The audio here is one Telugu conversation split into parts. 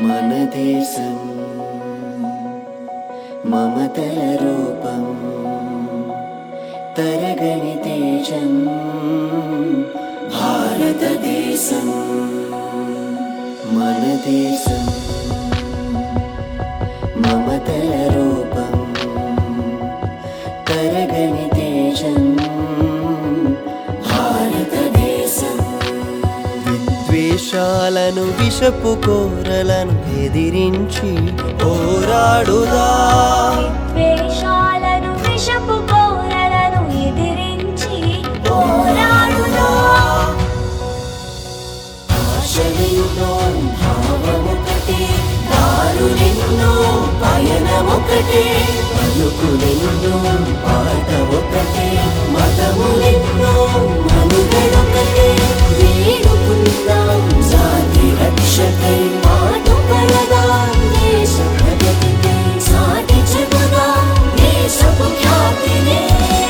మన దేశం మమతల రూపం తరగని తేజం భారతదేశం మన దేశం మమతల రూపం తరగని తేజం భారతదేశం విద్వేషాలను విషపు కోరలను ఎదిరించి పోరాడుదా విద్వేషాలను విషపు కోరలను ఎదిరించి పోరాడుదా ఆశలెన్నో భావమొకటే దారులెన్నో పయనమొకటే పలుకులెన్నో పాట ఒకటే మతములెన్నో మనుగడొకటే వేడుకుందాం జాతి రక్షకై పాటుపడదాం దేశ ప్రగతికై సాటి చెబుదాం దేశపు ఖ్యాతినే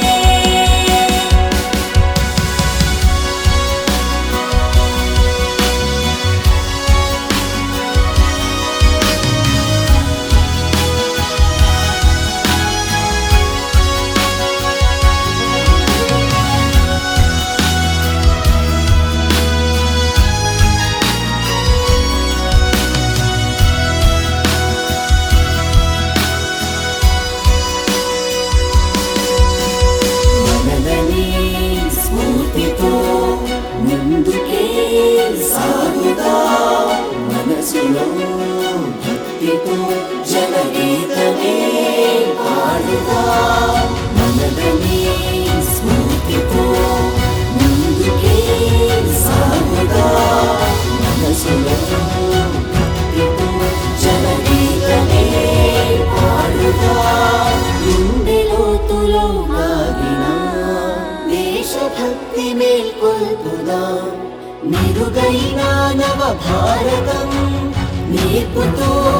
ముందుకే సాగుదా మనసులో భక్తితో జనగీతమే పాడుదా మనదనే స్ఫూర్తితో ముందుకే సాగుదా మనసులో భక్తితో జనగీతమే పాడుదా గుండెలోతులో ఆగిన దేశభక్తి మేల్కొల్పుదాం నిరుగైన నవ భారతం నేర్పుతూ